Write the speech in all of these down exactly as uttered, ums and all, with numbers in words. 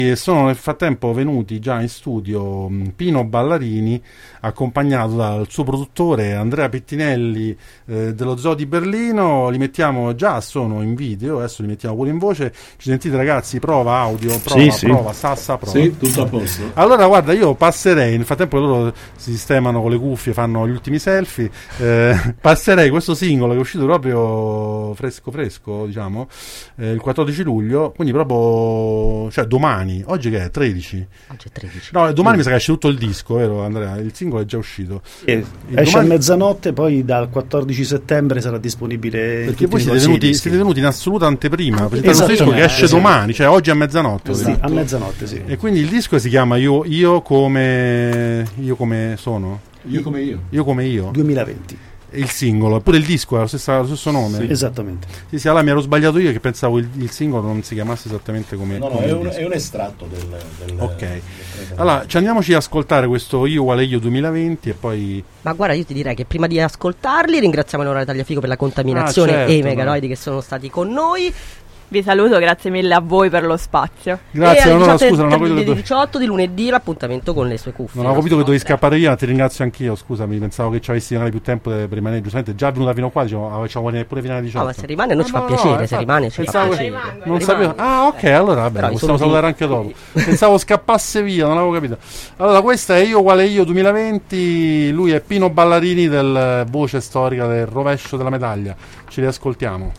E sono nel frattempo venuti già in studio Pino Ballarini, accompagnato dal suo produttore Andrea Pettinelli eh, dello Zoo di Berlino. Li mettiamo già, sono in video, adesso li mettiamo pure in voce. Ci sentite ragazzi? Prova audio, prova, sì, prova, sì. Sassa, prova. Sì, tutto a posto. Allora guarda, io passerei, nel frattempo che loro si sistemano con le cuffie, fanno gli ultimi selfie, eh, passerei questo singolo che è uscito proprio fresco fresco, diciamo, eh, il quattordici luglio, quindi proprio, cioè domani. Oggi che è? tredici? Oggi è tredici. No, domani mi sa che esce tutto il disco, vero Andrea? Il singolo è già uscito. Eh, esce domani... a mezzanotte, poi dal quattordici settembre sarà disponibile. Perché voi siete venuti, siete venuti in assoluta anteprima, per questo disco che esce esatto. domani, cioè oggi a mezzanotte. Sì, a mezzanotte, sì. E quindi il disco si chiama Io, io come io come sono? Io come io. Io come io. duemilaventi. Il singolo, eppure il disco ha lo stesso, lo stesso nome. Sì, esattamente. Sì, sì, allora mi ero sbagliato io che pensavo il, il singolo non si chiamasse esattamente come. No, no, come è un, è un estratto del. del ok. Del allora, ci andiamoci ad ascoltare questo Io uguale io duemilaventi e poi. Ma guarda, io ti direi che prima di ascoltarli ringraziamo l'Ora Tagliafico per la contaminazione ah, certo, e i meganoidi che sono stati con noi. Vi saluto, grazie mille a voi per lo spazio. Grazie, e no, no, diciotto scusa, non ho capito alle diciotto di lunedì l'appuntamento con le sue cuffie. Non ho capito che dovevi scappare via, ti ringrazio anch'io, scusami, pensavo che ci avessi magari più tempo per rimanere, giustamente già venuta fino qua, diciamo, facciamo pure fino alle diciotto. No, ma se rimane non no, ci fa no, piacere, no, se rimane ci pensavo fa che... piacere. Non sapevo. Ah, ok, allora vabbè, possiamo salutare anche dopo. Pensavo scappasse via, non avevo capito. Allora, questa è Io uguale io duemilaventi, lui è Pino Ballarini del Voce Storica del Rovescio della Medaglia. Ci riascoltiamo.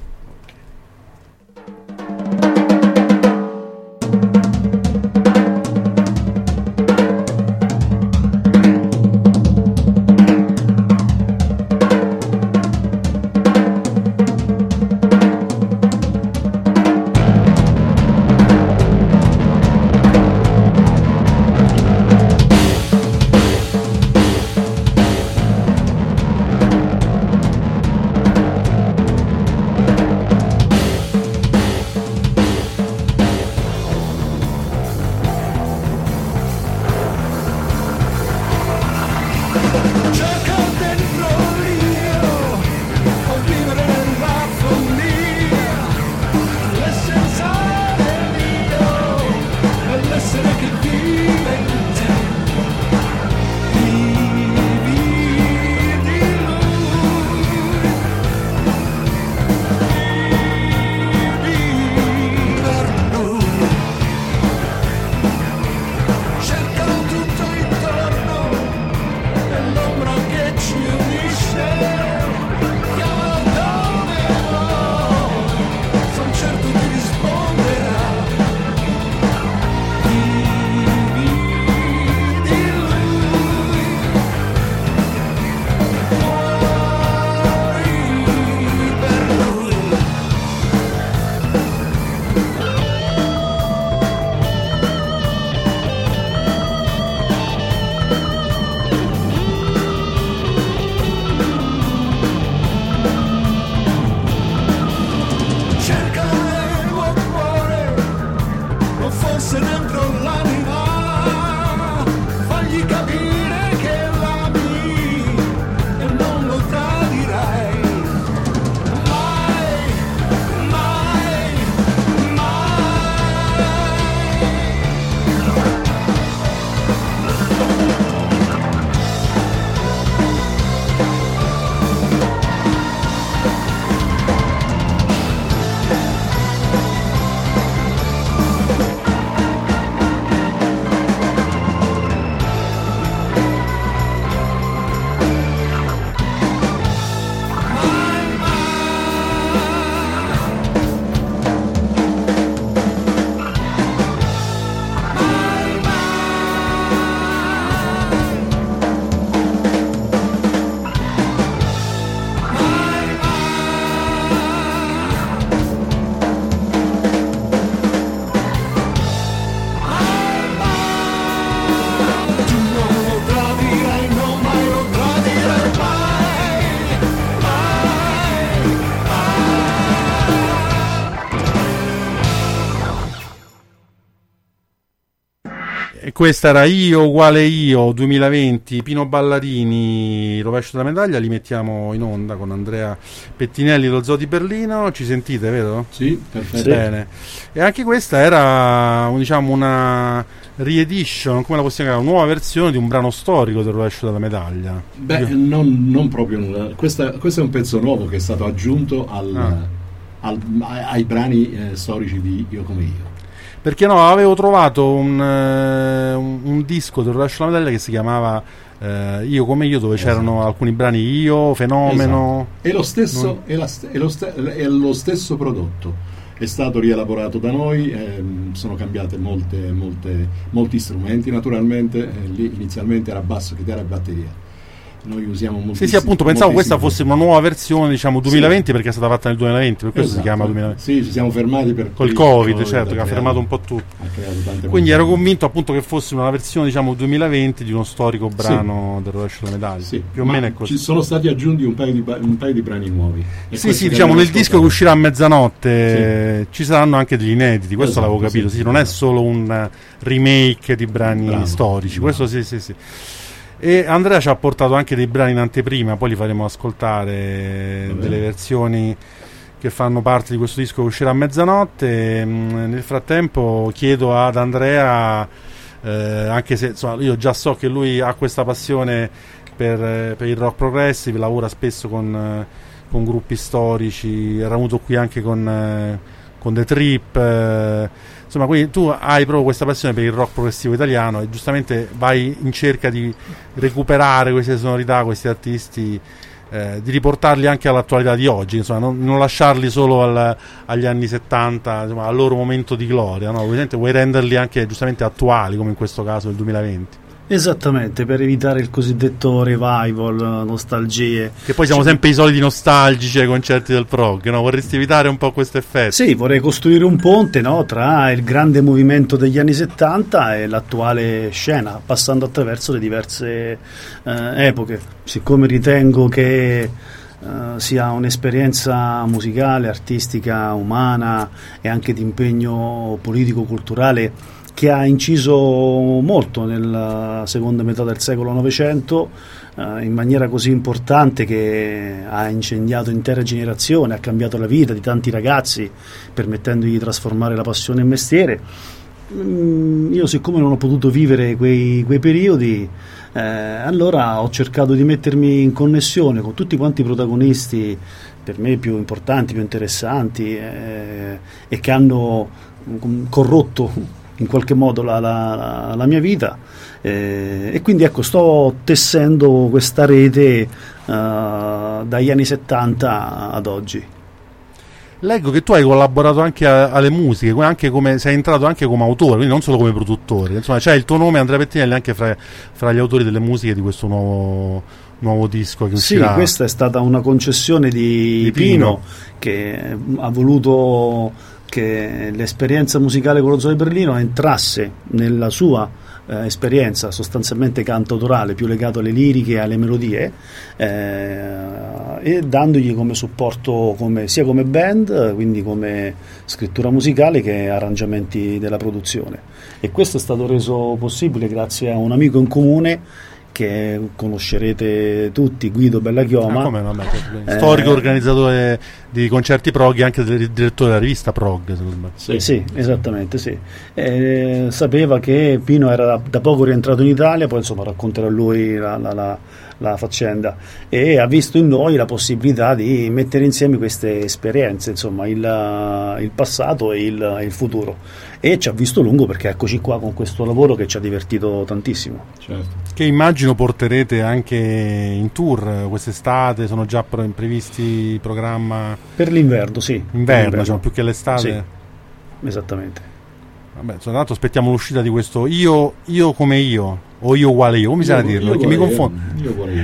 E questa era Io uguale io duemilaventi, Pino Ballarini, Rovescio della medaglia. Li mettiamo in onda con Andrea Pettinelli, lo Zoo di Berlino. Ci sentite, vero? Sì, perfetto. Bene. E anche questa era, diciamo, una re-edition, come la possiamo chiamare, una nuova versione di un brano storico del Rovescio della medaglia. Beh, non, non proprio nulla. Questa, questo è un pezzo nuovo che è stato aggiunto al, Ah. al, ai, ai brani eh, storici di Io come io. Perché no, avevo trovato un, uh, un, un disco del Rovescio della medaglia che si chiamava uh, Io come io, dove Esatto. c'erano alcuni brani Io, Fenomeno. Esatto. È lo stesso, Non- è, la st- è, lo st- è lo stesso prodotto. È stato rielaborato da noi, ehm, sono cambiate molte, molte, molti strumenti. Naturalmente, eh, lì inizialmente era basso, chitarra e batteria. Noi usiamo moltissimi. Sì, sì, appunto, pensavo questa moltissimi- fosse una nuova versione, diciamo duemilaventi, Sì. perché è stata fatta nel duemilaventi, per questo Esatto. si chiama duemilaventi. Sì, ci siamo fermati per Col il Covid, Covid, certo, che ha creato- fermato un po' tutto. ha creato tante Quindi ero montagne. convinto appunto che fosse una versione, diciamo, duemilaventi di uno storico brano del Rovescio della medaglia. Sì, Più o ma meno è così. ci sono stati aggiunti un paio di, ba- un paio di brani nuovi. E Sì, questo sì, che diciamo abbiamo nel disco che ascoltato- uscirà a mezzanotte eh, ci saranno anche degli inediti, questo Esatto, l'avevo capito, sì, sì, non è esatto. solo un eh, remake di brani Bravo, storici, bravo. questo sì, sì, sì. E Andrea ci ha portato anche dei brani in anteprima, poi li faremo ascoltare, Va bene. delle versioni che fanno parte di questo disco che uscirà a mezzanotte. E, mh, nel frattempo chiedo ad Andrea, eh, anche se insomma, io già so che lui ha questa passione per, eh, per il rock progressive, lavora spesso con, eh, con gruppi storici, era venuto qui anche con, eh, con The Trip, eh, insomma, quindi tu hai proprio questa passione per il rock progressivo italiano e giustamente vai in cerca di recuperare queste sonorità, questi artisti, eh, di riportarli anche all'attualità di oggi, insomma, non, non lasciarli solo al- agli anni settanta, insomma, al loro momento di gloria, no? Ovviamente vuoi renderli anche giustamente attuali, come in questo caso del duemilaventi. Esattamente, per evitare il cosiddetto revival, nostalgie. Che poi siamo Cioè, sempre i soliti nostalgici ai concerti del prog, no? Vorresti evitare un po' questo effetto? Sì, vorrei costruire un ponte, no, tra il grande movimento degli anni settanta e l'attuale scena, passando attraverso le diverse eh, epoche. Siccome ritengo che eh, sia un'esperienza musicale, artistica, umana e anche di impegno politico-culturale che ha inciso molto nella seconda metà del secolo Novecento, eh, in maniera così importante che ha incendiato intere generazioni, ha cambiato la vita di tanti ragazzi, permettendogli di trasformare la passione in mestiere. Mm, io siccome non ho potuto vivere quei, quei periodi, eh, allora ho cercato di mettermi in connessione con tutti quanti i protagonisti per me più importanti, più interessanti, eh, e che hanno mm, corrotto in qualche modo la, la, la mia vita, eh, e quindi ecco, sto tessendo questa rete eh, dagli anni settanta ad oggi. Leggo che tu hai collaborato anche a- alle musiche, come- anche come, sei entrato anche come autore, quindi non solo come produttore. Insomma, c'è il tuo nome, Andrea Pettinelli, anche fra, fra gli autori delle musiche di questo nuovo, nuovo disco che Sì, uscirà. questa è stata una concessione di, Di Pino. Pino, che ha voluto che l'esperienza musicale con lo Zoo di Berlino entrasse nella sua eh, esperienza sostanzialmente cantautorale, più legato alle liriche e alle melodie, eh, e dandogli come supporto come, sia come band, quindi come scrittura musicale, che arrangiamenti della produzione. E questo è stato reso possibile grazie a un amico in comune che conoscerete tutti, Guido Bellachioma. Ah, come no, beh, certo. Eh, Storico organizzatore di concerti prog e anche del- direttore della rivista Prog, secondo me. Sì, sì, esattamente, sì. Eh, sapeva che Pino era da, da poco rientrato in Italia, poi insomma racconterà lui la, la, la, la faccenda, e ha visto in noi la possibilità di mettere insieme queste esperienze, insomma, il, il passato e il, il futuro, e ci ha visto lungo, perché eccoci qua con questo lavoro che ci ha divertito tantissimo. Certo. Che immagino porterete anche in tour quest'estate, sono già pre- previsti programma Per l'inverno, sì. Per inverno, l'inverno. diciamo, più che l'estate. Sì, esattamente. Vabbè, insomma, tanto aspettiamo l'uscita di questo io, io come io, o io uguale io, come bisogna dirlo? Perché mi confondo. Io vorrei, va bene.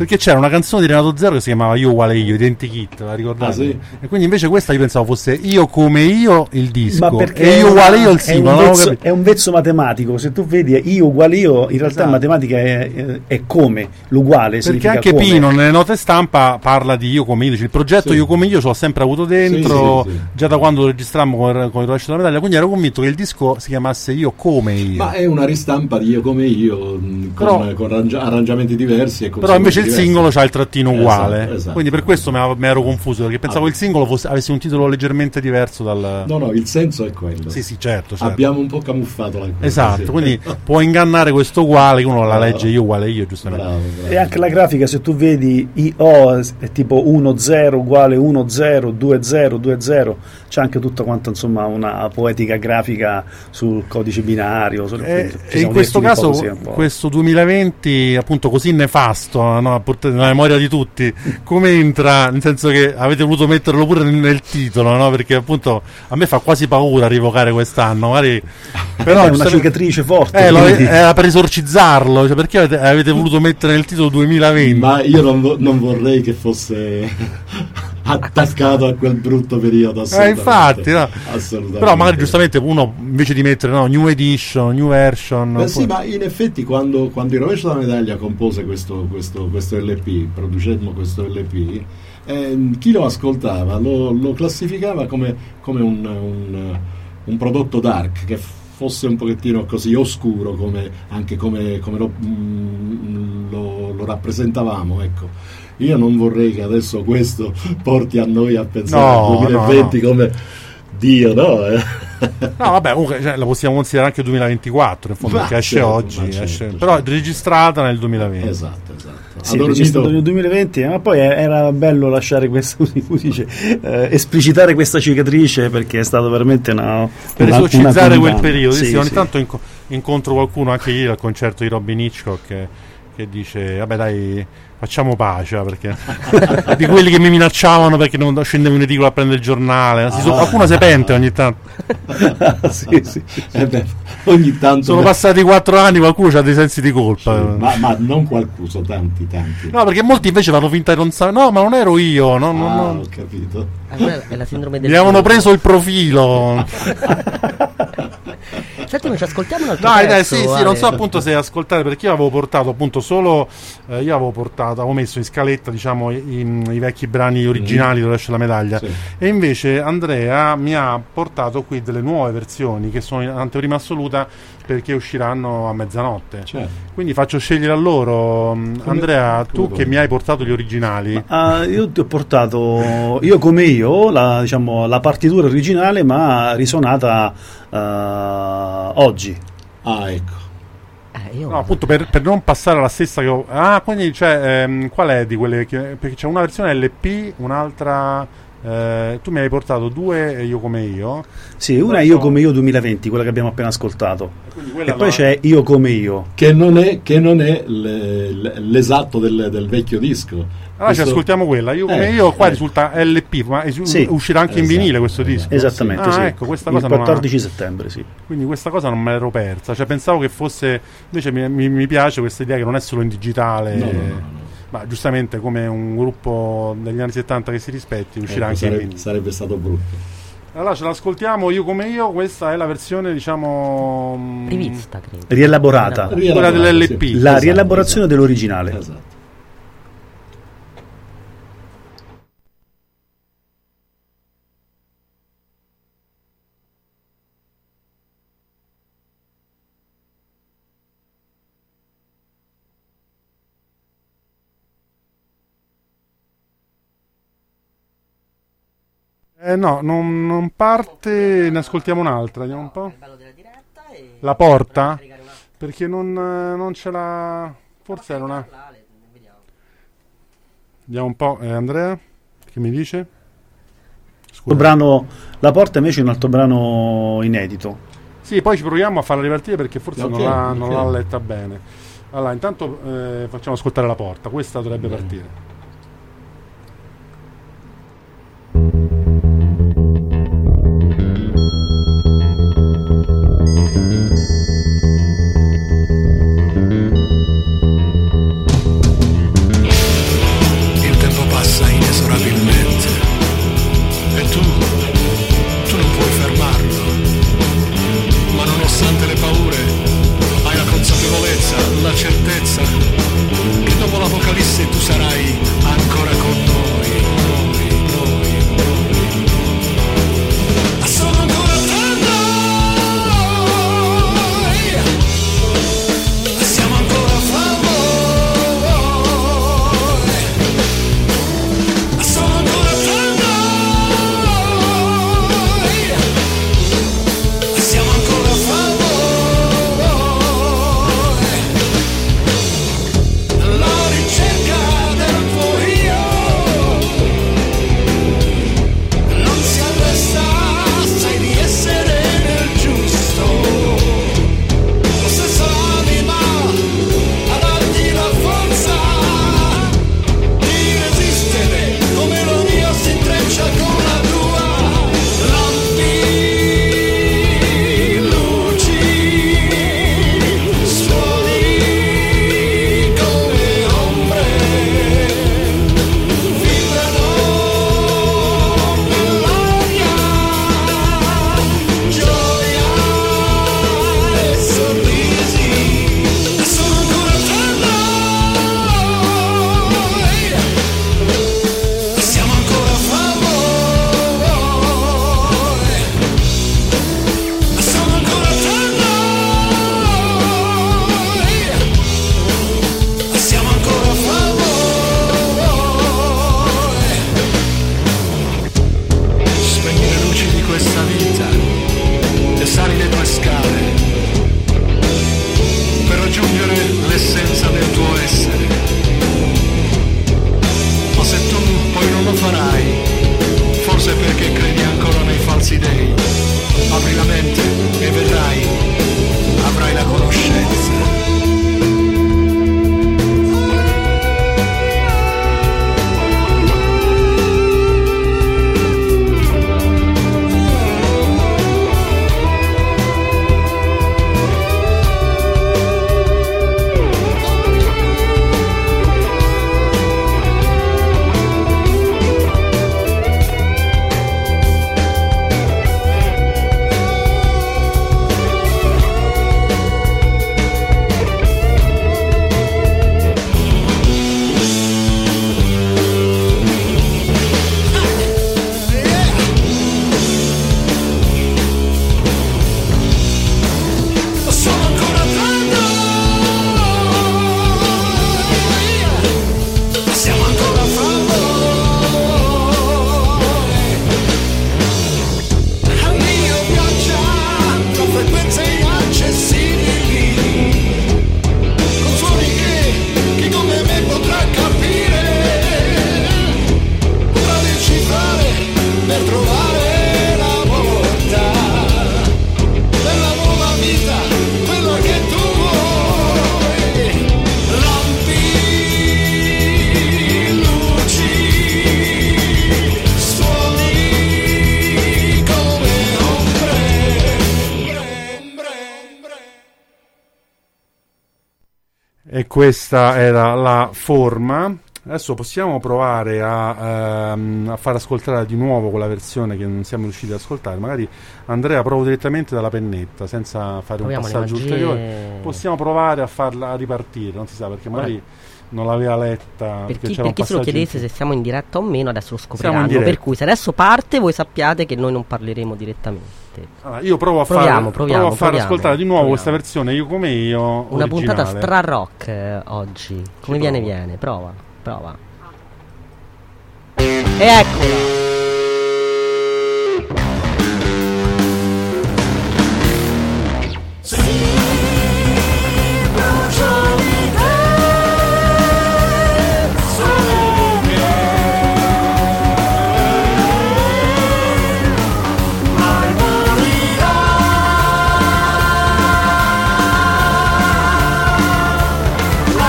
perché c'era una canzone di Renato Zero che si chiamava Io uguale io, Identikit, la ricordate? Ah, sì? E quindi invece questa io pensavo fosse Io come io il disco, Ma perché e Io uguale io il è un, singolo. non avevo vezzo, capito. è un vezzo matematico, se tu vedi io uguale io, in realtà Esatto. in matematica è, è come, l'uguale Perché significa anche come. Pino nelle note stampa parla di Io come io, dice il progetto Sì. Io come io ce l'ho sempre avuto dentro, Sì, sì, sì. già da quando lo registrammo con, con il rovescio della medaglia, quindi ero convinto che il disco si chiamasse Io come io. Ma è una ristampa di Io come io, mh, con, Però- con arrangia- arrangiamenti diversi. E Però invece il diversi. singolo c'ha il trattino Esatto, uguale, esatto. quindi per questo mi mi ero confuso, perché pensavo Ah. il singolo fosse, avesse un titolo leggermente diverso dal... No, no, il senso è quello. Sì, sì, certo, certo. Abbiamo un po' camuffato la cosa. Esatto, sì. quindi può ingannare questo uguale, che uno la Bravo. legge Io uguale io, giustamente. Bravo, bravo. E anche la grafica, se tu vedi I O è tipo uno zero uguale uno zero, due zero, due zero, c'è anche tutta quanta insomma una poetica grafica sul codice binario. sul- E, ci e siamo in questo divertiti un caso, po' così, un po'. questo duemilaventi, appunto così nefasto, no, portate nella memoria di tutti, come entra? Nel senso che avete voluto metterlo pure nel, nel titolo, no? Perché appunto a me fa quasi paura rivocare quest'anno, magari, però è una giustamente- cicatrice forte. Eh, lo- quindi- era per esorcizzarlo, cioè perché avete, avete voluto mettere nel titolo duemilaventi? Ma io non, vo- non vorrei che fosse attaccato a quel brutto periodo. Eh, Assolutamente. infatti, no. Assolutamente. Però magari giustamente uno invece di mettere no, new edition, new version, Beh, sì, poi- ma in effetti quando, quando il rovescio della medaglia compose questo, questo, questo L P, producemmo questo L P, eh, chi lo ascoltava lo, lo classificava come, come un, un, un prodotto dark, che fosse un pochettino così oscuro, come, anche come, come lo, mm, lo, lo rappresentavamo, ecco. Io non vorrei che adesso questo porti a noi a pensare No, al duemilaventi no, no. come Dio, no? Eh? No, vabbè, comunque cioè, la possiamo considerare anche duemilaventiquattro, in fondo, Ma perché esce certo, oggi, ma esce- certo, però certo. registrata nel duemilaventi. Esatto, esatto. Sì, Ha dormito- registrato nel duemilaventi, ma poi era bello lasciare questa, come si dice, eh, esplicitare questa cicatrice, perché è stato veramente una Per una- esorcizzare una quel condanna. periodo. Sì, Sì, sì, ogni sì. tanto inco- incontro qualcuno anche ieri al concerto di Robin Hitchcock che, che dice vabbè dai facciamo pace, eh, perché di quelli che mi minacciavano perché non scendevo in edicola a prendere il giornale, si so- Ah. qualcuno si pente ogni tanto. Sì, sì. Eh beh, ogni tanto Sono passati quattro anni, qualcuno ha dei sensi di Sì, colpa. ma, ma non qualcuno, sono tanti, tanti. No, perché molti invece fanno finta di non sapere. No, ma non ero io, no, no, Ah, no. ho capito. Ah, quella è la sindrome del Mi avevano figlio. preso il profilo. Senti, ma ci ascoltiamo un altro Dai, dai, pezzo, sì, sì, Ale? non so appunto se ascoltare, perché io avevo portato appunto solo, eh, io avevo portato, avevo messo in scaletta diciamo i, i- i vecchi brani originali dove esce la medaglia, Sì. e invece Andrea mi ha portato qui delle nuove versioni che sono in anteprima assoluta perché usciranno a mezzanotte. Certo. Quindi faccio scegliere a loro. Andrea, tu come che vuoi. mi hai portato gli originali. Ah, io ti ho portato Io come io la, diciamo, la partitura originale, ma risuonata eh, oggi. Ah, ecco. Eh, io No, appunto per, per non passare alla stessa che ho. Ah, quindi c'è, ehm, qual è di quelle che, perché c'è una versione L P, un'altra. eh, tu mi hai portato due e Io come io. Sì, una è Io come io duemilaventi, quella che abbiamo appena ascoltato. Quindi quella E poi no- c'è Io come io. Che non è, che non è le- le- l'esatto del, del vecchio disco. Allora ci Questo- ascoltiamo quella. Io come Eh, io qua eh. risulta L P, ma es- Sì. uscirà anche in Esatto, vinile questo disco. esatto. Esattamente, Ah, sì. ecco, questa il cosa non ha- quattordici settembre, sì. Quindi questa cosa non me l'ero persa. Cioè pensavo che fosse. Invece mi, mi- mi piace questa idea che non è solo in digitale. No, no, no, no. Ma giustamente come un gruppo degli anni settanta che si rispetti uscirà Ecco, anche in sarebbe, vinile. sarebbe stato brutto. Allora ce l'ascoltiamo Io come io, questa è la versione diciamo mh, rivista, credo. Rielaborata. Quella dell'L P. Sì. La Esatto, rielaborazione esatto. dell'originale. Esatto. Eh no, non, non parte, ne ascoltiamo un'altra, vediamo un po'. Il bello della diretta e- La porta? Proviamo a caricare una- Perché non, eh, non ce l'ha. Forse era una. Ale, vediamo. Vediamo un po', eh, Andrea, che mi dice? Il Scusa. brano, La porta invece è un altro brano inedito. Sì, poi ci proviamo a farla ripartire perché forse Ok, non, l'ha, non ok. l'ha letta bene. Allora, intanto eh, facciamo ascoltare la porta, questa dovrebbe Bene. partire. Thank la certezza che dopo l'Apocalisse tu sarai ancora con noi, noi, noi, noi. Sono ancora tra noi, siamo ancora fra voi, sono ancora tra noi, siamo ancora fra voi. E questa era la forma. Adesso possiamo provare a, ehm, a far ascoltare di nuovo quella versione che non siamo riusciti ad ascoltare. Magari Andrea provo direttamente dalla pennetta senza fare Proviamo un passaggio ulteriore. Possiamo provare a farla a ripartire, non si sa perché magari Vabbè. non l'aveva letta. Per chi, c'era per chi se lo chiedesse in... se siamo in diretta o meno, adesso lo scopriranno. Per cui se adesso parte, voi sappiate che noi non parleremo direttamente. Allora, io provo a, proviamo, far, proviamo, provo a far proviamo, ascoltare di nuovo proviamo. questa versione io come io Una originale. puntata stra rock eh, oggi. Come Ci viene provo. viene, prova, prova. E eccola.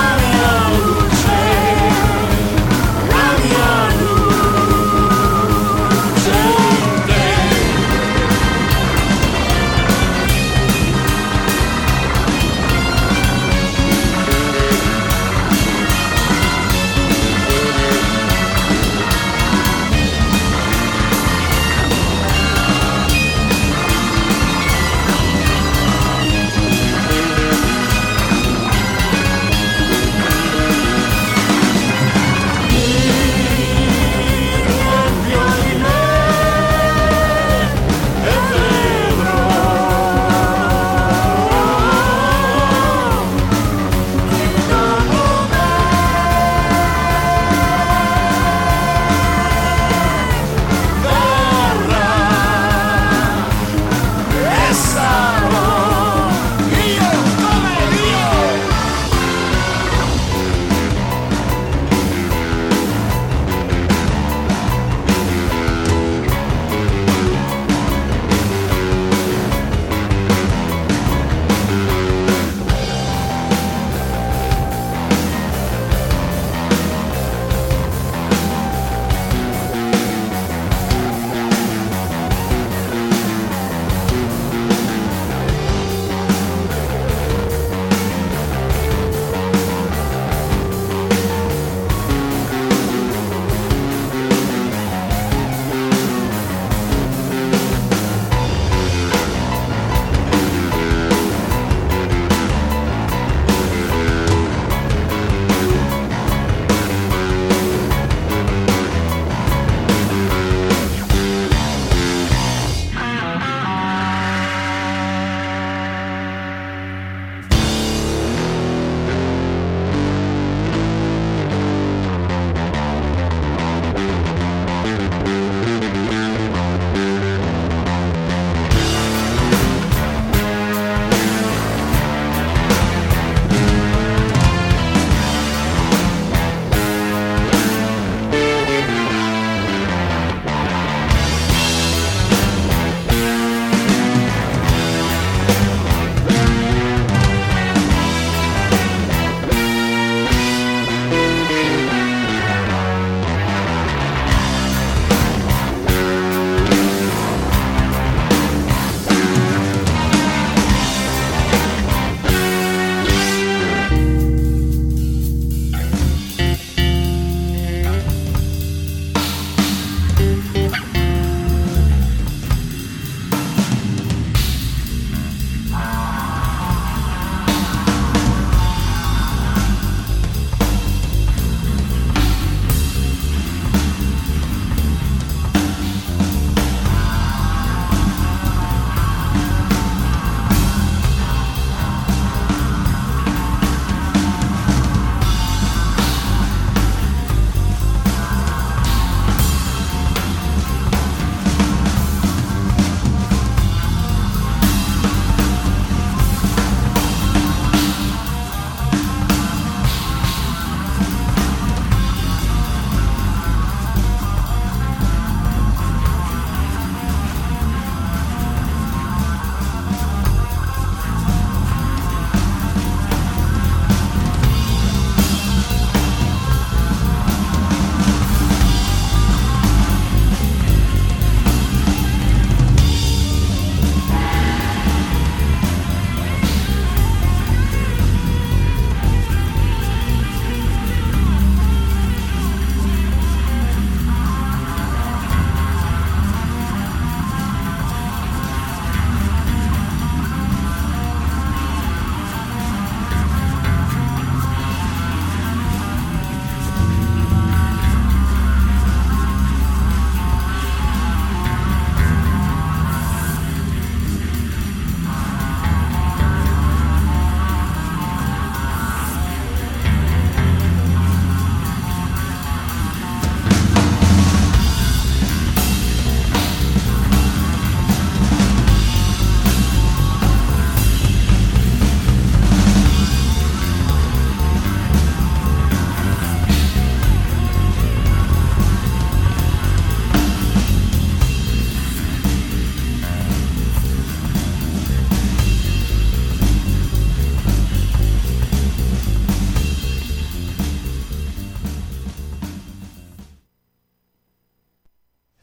La mia luce,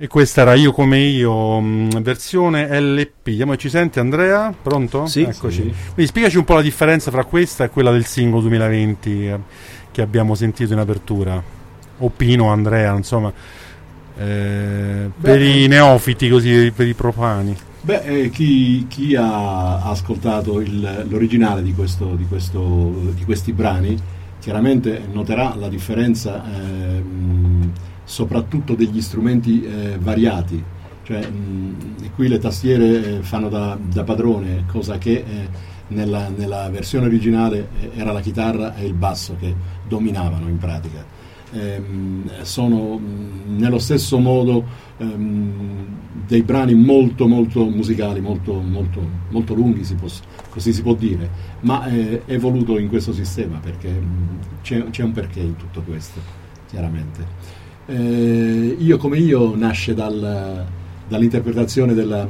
E questa era Io come io, mh, versione L P. Vediamo se ci sente Andrea, pronto? Sì. Eccoci. Sì. Quindi spiegaci un po' la differenza fra questa e quella del singolo duemilaventi eh, che abbiamo sentito in apertura. O Pino, Andrea, insomma, eh, per Beh, i neofiti, così, per i profani. Beh, eh, chi, chi ha ascoltato il, l'originale di, questo, di, questo, di questi brani chiaramente noterà la differenza eh, mh, soprattutto degli strumenti eh, variati, cioè mh, qui le tastiere eh, fanno da, da padrone, cosa che eh, nella, nella versione originale eh, era la chitarra e il basso che dominavano in pratica. Ehm, sono mh, nello stesso modo ehm, dei brani molto molto musicali, molto, molto, molto lunghi, si può, così si può dire, ma eh, è voluto in questo sistema perché mh, c'è, c'è un perché in tutto questo, chiaramente. Eh, io come io nasce dal, dall'interpretazione della,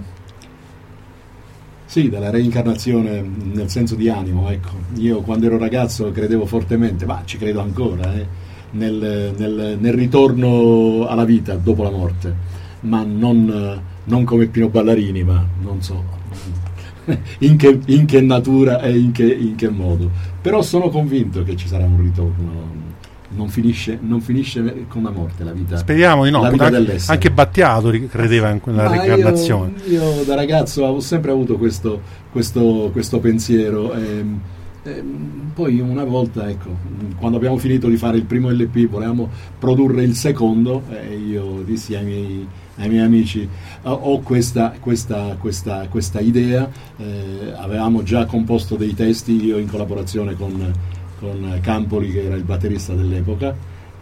sì, della reincarnazione nel senso di animo, ecco. Io quando ero ragazzo credevo fortemente, ma ci credo ancora, eh, nel, nel, nel ritorno alla vita dopo la morte, ma non, non come Pino Ballarini, ma non so in che, in che natura e in che, in che modo, però sono convinto che ci sarà un ritorno. Non finisce, non finisce con la morte la vita. Speriamo di no, la vita anche, dell'essere. anche Battiato credeva in quella Ma reincarnazione. Io, io da ragazzo ho sempre avuto questo, questo, questo pensiero. E, e poi una volta, ecco, quando abbiamo finito di fare il primo L P, volevamo produrre il secondo, e io dissi ai miei, ai miei amici: ho questa, questa, questa, questa idea. Eh, avevamo già composto dei testi, io in collaborazione con con Campoli, che era il batterista dell'epoca,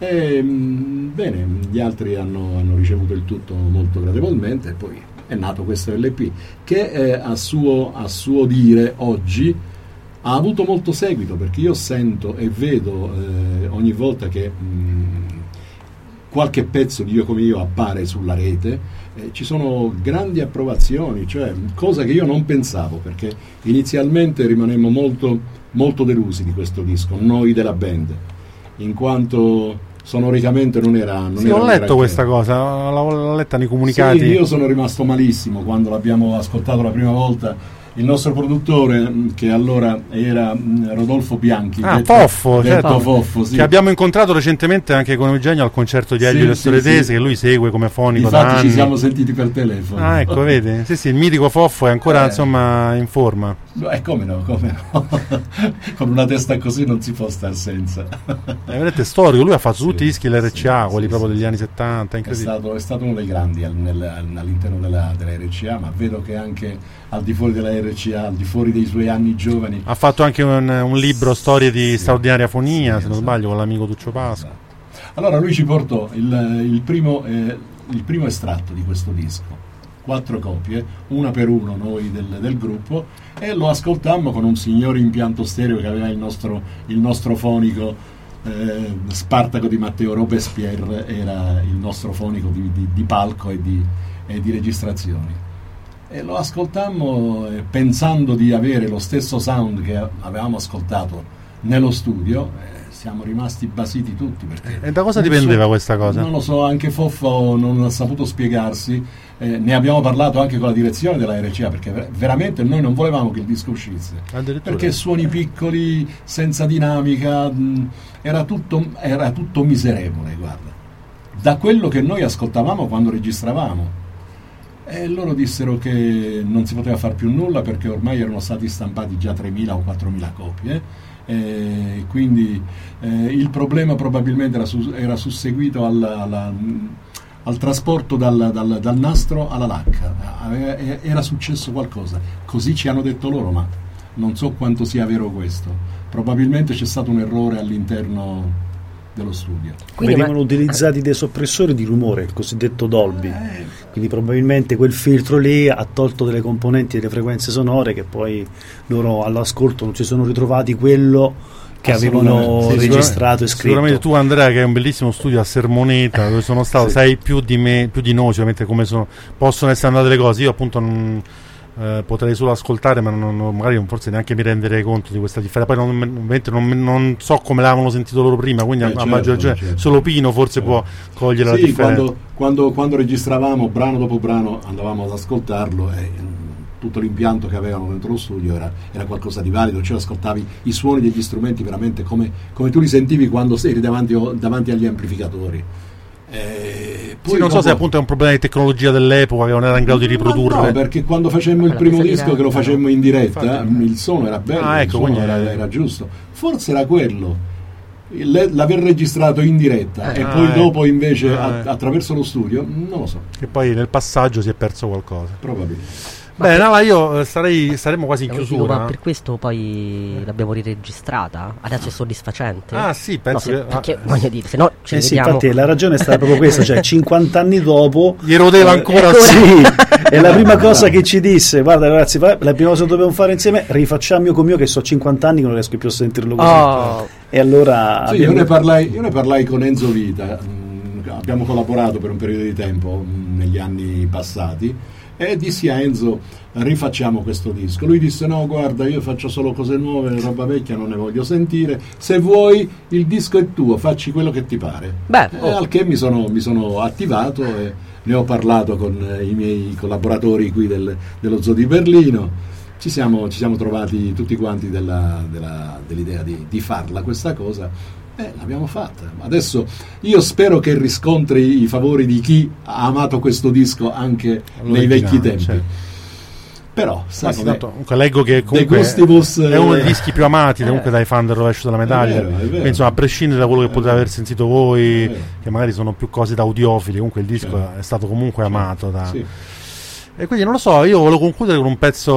e mh, bene, gli altri hanno, hanno ricevuto il tutto molto gradevolmente, e poi è nato questo L P che eh, a, suo, a suo dire oggi ha avuto molto seguito, perché io sento e vedo eh, ogni volta che mh, qualche pezzo di Io come io appare sulla rete, eh, ci sono grandi approvazioni, cioè cosa che io non pensavo, perché inizialmente rimanemmo molto molto delusi di questo disco, noi della band, in quanto sonoricamente non era non sì, era ho letto granché. questa cosa, l'ho letta nei comunicati. Sì, io sono rimasto malissimo quando l'abbiamo ascoltato la prima volta. Il nostro produttore, che allora era Rodolfo Bianchi, ah, detto, Foffo, detto certo. Foffo, sì. Che abbiamo incontrato recentemente anche con Eugenio al concerto di Elio Sì, Le sì, Storetese, sì. che lui segue come fonico. Infatti da anni. ci siamo sentiti per telefono. Ah, ecco, vedi? Sì, sì, il mitico Foffo è ancora Eh. insomma in forma. Eh, come no, come no. Con una testa così non si può star senza. È veramente storico, lui ha fatto Sì, tutti i dischi dell'R C A, sì, quelli sì, proprio sì. degli anni settanta, È incredibile. stato, è stato uno dei grandi al- nel- all'interno della, della R C A, ma vedo che anche al di fuori della R C A, al di fuori dei suoi anni giovani. Ha fatto anche un, un libro, Storie di Sì. straordinaria fonia, Sì, se non esatto. sbaglio, con l'amico Tuccio Pasqua. Allora lui ci portò il, il, primo, eh, il primo estratto di questo disco, quattro copie, una per uno noi del, del gruppo, e lo ascoltammo con un signore impianto stereo che aveva il nostro, il nostro fonico eh, Spartaco di Matteo Robespierre, era il nostro fonico di, di, di palco e di, e di registrazioni. E lo ascoltammo eh, pensando di avere lo stesso sound che avevamo ascoltato nello studio. Eh, siamo rimasti basiti tutti, perché E da cosa non dipendeva so- questa cosa? Non lo so, anche Foffo non ha saputo spiegarsi. Eh, ne abbiamo parlato anche con la direzione della R C A, perché ver- veramente noi non volevamo che il disco uscisse, Addirittura. perché suoni piccoli, senza dinamica, mh, era tutto, era tutto miserevole, guarda, da quello che noi ascoltavamo quando registravamo. E loro dissero che non si poteva fare più nulla, perché ormai erano stati stampati già tremila o quattromila copie, e quindi eh, il problema probabilmente era, su, era susseguito al, alla, al trasporto dal, dal, dal nastro alla lacca. Aveva- era successo qualcosa, così ci hanno detto loro, ma non so quanto sia vero questo. Probabilmente c'è stato un errore all'interno dello studio. Quindi, Venivano ma- utilizzati dei soppressori di rumore, il cosiddetto Dolby, quindi probabilmente quel filtro lì ha tolto delle componenti delle frequenze sonore che poi loro all'ascolto non si sono ritrovati quello che avevano Assolutamente, sì, registrato e scritto. Sicuramente tu, Andrea, che hai un bellissimo studio a Sermoneta, dove sono stato, Sì. sai più di me, più di noi, sicuramente come sono, possono essere andate le cose. Io appunto non, eh, potrei solo ascoltare, ma non, non, magari forse neanche mi renderei conto di questa differenza. Poi non, non, non so come l'avevano sentito loro prima, quindi eh, a, certo, a maggior ragione certo. solo Pino forse certo. può cogliere sì, la differenza. Quando, quando, quando registravamo brano dopo brano andavamo ad ascoltarlo e tutto l'impianto che avevano dentro lo studio era, era qualcosa di valido, cioè ascoltavi i suoni degli strumenti veramente come, come tu li sentivi quando eri davanti, davanti agli amplificatori. Eh, poi sì, non so se appunto è un problema di tecnologia dell'epoca che non era in grado di riprodurre. No, perché quando facemmo il primo disco che lo facemmo in diretta, il suono era bello, ah, ecco, il suono era, era giusto. Forse era quello, il, l'aver registrato in diretta eh, e ah, poi eh, dopo invece ah, a, attraverso lo studio, non lo so. E poi nel passaggio si è perso qualcosa. Probabilmente. Beh, no, ma io sarei, saremmo quasi in chiusura. Ma per questo poi l'abbiamo riregistrata. Adesso è soddisfacente. Ah, sì, penso no, se, che. Perché ah, voglio dire, se no ci eh sì, infatti la ragione è stata proprio questa, cioè cinquanta anni dopo. Gli erodeva ancora. Eh, sì, e la prima cosa che ci disse, guarda ragazzi, la prima cosa che dobbiamo fare insieme, rifacciamo io con mio che so cinquanta anni che non riesco più a sentirlo così. Oh. E allora. Sì, abbiamo... io, ne parlai, io ne parlai con Enzo Vita, mm, abbiamo collaborato per un periodo di tempo mm, negli anni passati. E dissi a Enzo, rifacciamo questo disco. Lui disse, no guarda, io faccio solo cose nuove, roba vecchia non ne voglio sentire, se vuoi il disco è tuo, facci quello che ti pare. Beh, oh. E al che mi sono, mi sono attivato e ne ho parlato con eh, i miei collaboratori qui del, dello Zoo di Berlino. Ci siamo, ci siamo trovati tutti quanti della, della, dell'idea di, di farla questa cosa. Eh, l'abbiamo fatta. Adesso io spero che riscontri i favori di chi ha amato questo disco anche nei vecchi tempi. Certo. Però, sai, sì, tanto, comunque leggo che comunque Gustibus, è uno dei dischi più amati eh, comunque dai fan del Rovescio della Medaglia. È vero, è vero. Insomma, a prescindere da quello che potete aver sentito voi, che magari sono più cose da audiofili, comunque il disco certo. è stato comunque certo. amato da. Sì. E quindi non lo so, io volevo concludere con un pezzo,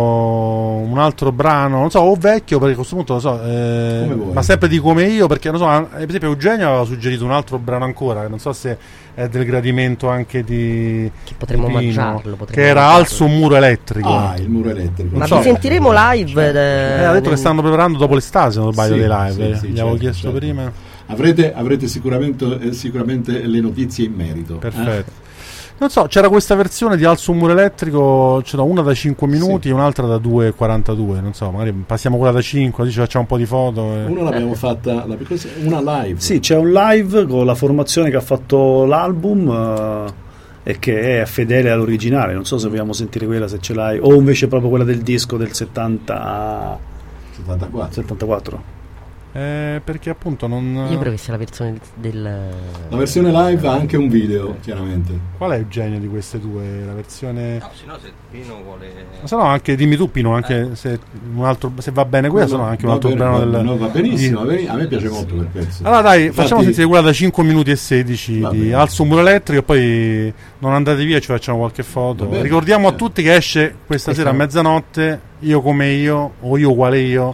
un altro brano, non so, o vecchio, perché a questo punto lo so, eh, ma sempre di come io, perché non so, per esempio Eugenio aveva suggerito un altro brano ancora, che non so se è del gradimento anche di che potremmo Pino, mangiarlo, potremmo che era mangiarlo. Alzo un muro elettrico. Ah, il muro elettrico. Ma so. vi sentiremo live? Eh, ha detto che stanno preparando dopo l'estate, se non sbaglio, sì, dei live, sì, sì, gli certo, avevo chiesto certo. prima. Avrete, avrete sicuramente, eh, sicuramente le notizie in merito. Perfetto. Eh? Non so, c'era questa versione di Alzo un muro elettrico, c'era una da cinque minuti sì. e un'altra da due e quarantadue, non so, magari passiamo quella da cinque, così ci facciamo un po' di foto. E... Una l'abbiamo fatta, una live. Sì, c'è un live con la formazione che ha fatto l'album uh, e che è fedele all'originale, non so se vogliamo sentire quella, se ce l'hai, o invece proprio quella del disco del settanta... settantaquattro. settantaquattro. Eh, perché appunto non. Io prevessi la versione del. La versione live ha anche un video, chiaramente. Qual è il genio di queste due? La versione. No, se no se Pino vuole. Ma se no anche dimmi tu Pino, anche eh. se un altro se va bene quella, no, se no anche un altro bene, brano va, del. No, va benissimo, di... a me piace molto quel pezzo. Allora dai, Infatti... facciamo sentire quella da cinque minuti e sedici va di bene. Alzo un muro elettrico e poi non andate via, ci facciamo qualche foto. Ricordiamo a tutti che esce questa sera a mezzanotte, Io come io o Io uguale io.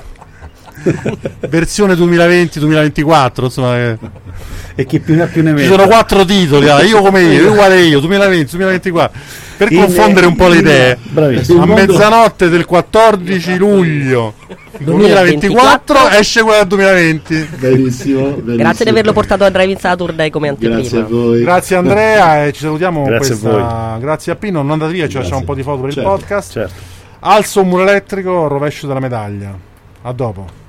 Versione duemilaventi duemilaventiquattro, insomma, eh. E chi più ne ha più ne mette. Ci sono quattro titoli, ah, Io come io, io uguale io, duemilaventi duemilaventiquattro, per in, confondere un po' le idee. Bravissimo. A mezzanotte del quattordici luglio duemilaventiquattro esce quella del duemilaventi. Benissimo, benissimo. Grazie di averlo portato a Driving Saturday come anteprima. Grazie a voi. Grazie Andrea e ci salutiamo. Grazie questa... a voi. Grazie a Pino, non andate via, ci facciamo un po' di foto per certo, il podcast. Certo. Alzo un muro elettrico, Rovescio della Medaglia. A dopo.